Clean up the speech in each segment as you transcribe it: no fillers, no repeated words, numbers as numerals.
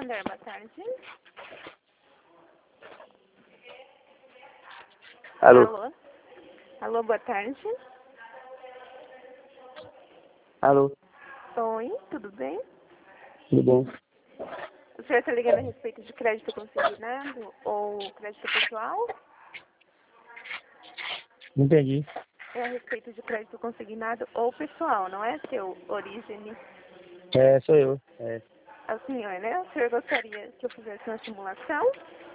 Santander, boa tarde. Alô? Alô? Alô, boa tarde. Alô? Oi, tudo bem? Tudo bom? O senhor está ligando a respeito de crédito consignado ou crédito pessoal? Não entendi. É a respeito de crédito consignado ou pessoal, não é seu origem? É, sou eu. É. É o senhor, né? O senhor gostaria que eu fizesse uma simulação?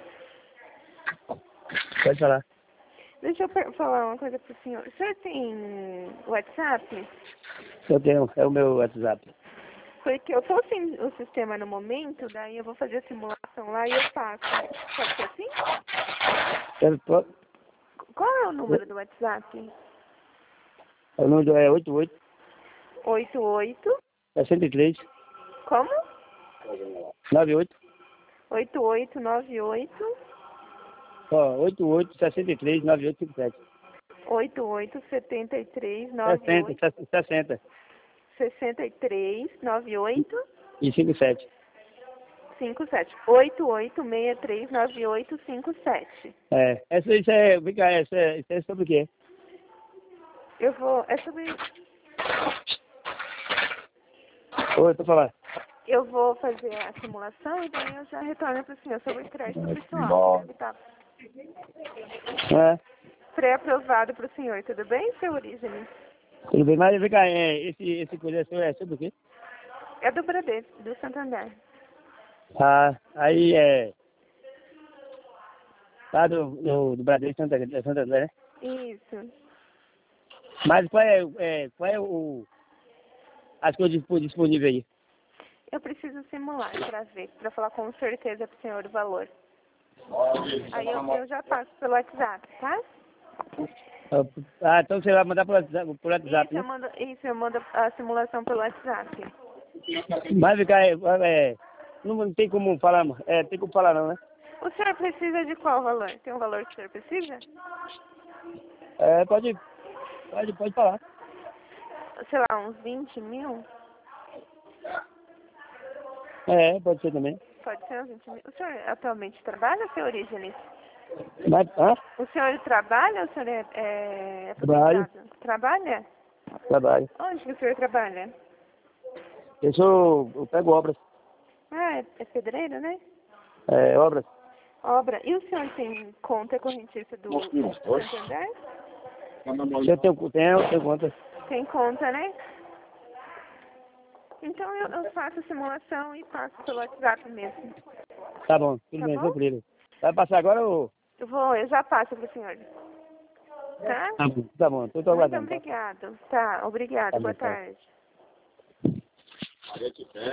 Pode falar. Deixa eu falar uma coisa para o senhor. O senhor tem WhatsApp? Eu tenho, é o meu WhatsApp. Porque eu estou sem o sistema no momento, daí eu vou fazer a simulação lá e eu faço. Pode ser assim? Qual é o número do WhatsApp? O número é 88 88. 63 Como? 98. 8898 Ó, 88 63 9857. 8873 60, 98 60 63 98 e 57. 57 8863 9857. É, isso é, vem cá, isso é sobre o quê? Eu vou. É sobre. Oi, tô falando. Eu vou fazer a simulação e daí eu já retorno para o senhor sobre o crédito pessoal. Deve estar É, pré-aprovado para o senhor, tudo bem, seu Origem? tudo bem, mas vem cá, esse coisa é sobre o quê? É do Bradesco, do Santander. Ah, aí é. Lá do Brasil Santander, né? Isso. Mas qual é as coisas disponíveis aí? Eu preciso simular para ver, para falar com certeza para o senhor o valor. Aí eu já passo pelo WhatsApp, tá? Ah, então você vai mandar por WhatsApp, né? Eu mando a simulação pelo WhatsApp. Mas vem cá, não tem como falar, tem como falar não, né? O senhor precisa de qual valor? Tem um valor que o senhor precisa? É, pode falar. Sei lá, uns 20 mil? É, pode ser também. Pode ser uns 20 mil. O senhor atualmente trabalha, seu Orígenes? Mas, O senhor trabalha ou o senhor é trabalho, aposentado? Trabalha? trabalho. Onde que o senhor trabalha? Eu pego obras, Ah, é pedreiro, né? obras. Obra. E o senhor tem conta correntícia do Santander? Eu tenho conta. Tem conta, né? Então eu faço a simulação e passo pelo WhatsApp mesmo. Tá bom, tudo Tá bem, bom? tranquilo. Vai passar agora ou... Eu já passo pro senhor. Tá? Tá bom, tô Muito aguardando, tá? obrigado. Tá, obrigado. Tá Boa bom, tá. tarde.